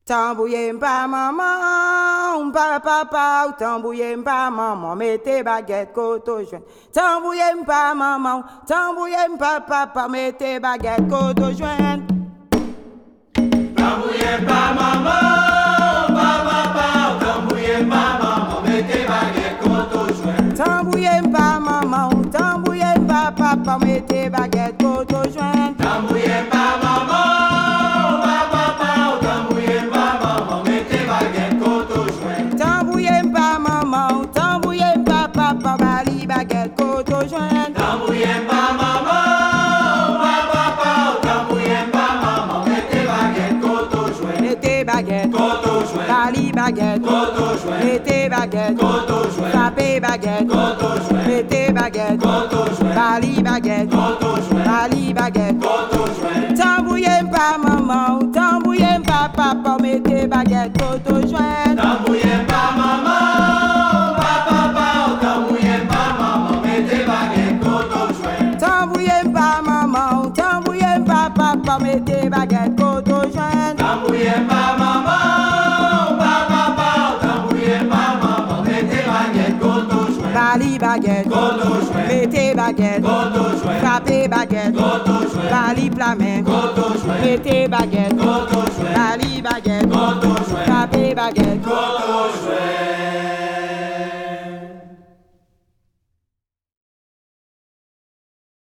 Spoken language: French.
Tambouille pas maman, papa, tambouille pas maman, mettez baguette côte au joint. Tambouille pas maman, tambouille pas papa, mettez baguette côte au joint. Tambouille pas maman, papa, tambouille pas maman, mettez baguette côte au joint. Tambouille pas maman, tambouille pas papa, mettez baguette côte au joint. Tambouille pas maman. Bali baguette côte au joint. Tambouille pas maman, papa, tambouille pas maman, mettez baguette côte au joint. Mettez baguette côte au joint. Bali baguette côte au joint. Mettez baguette côte au joint. Frappez baguette côte au joint. Mettez baguette côte au joint. Bali baguette côte au joint. Bali baguette côte au joint. Tambouille pas maman, tambouille pas papa, mettez baguette côte au joint. Tambouille pas maman. Papa, mettez baguette côte au joint. Tambouille pas maman, papa, tambouille pas maman, mettez baguette côte au joint. Bali baguette côte au joint. Mettez baguette côte au joint. Frappez baguette côte au joint. Bali plamen côte au joint. Mettez baguette côte au joint. Bali baguette côte au joint. Frappez baguette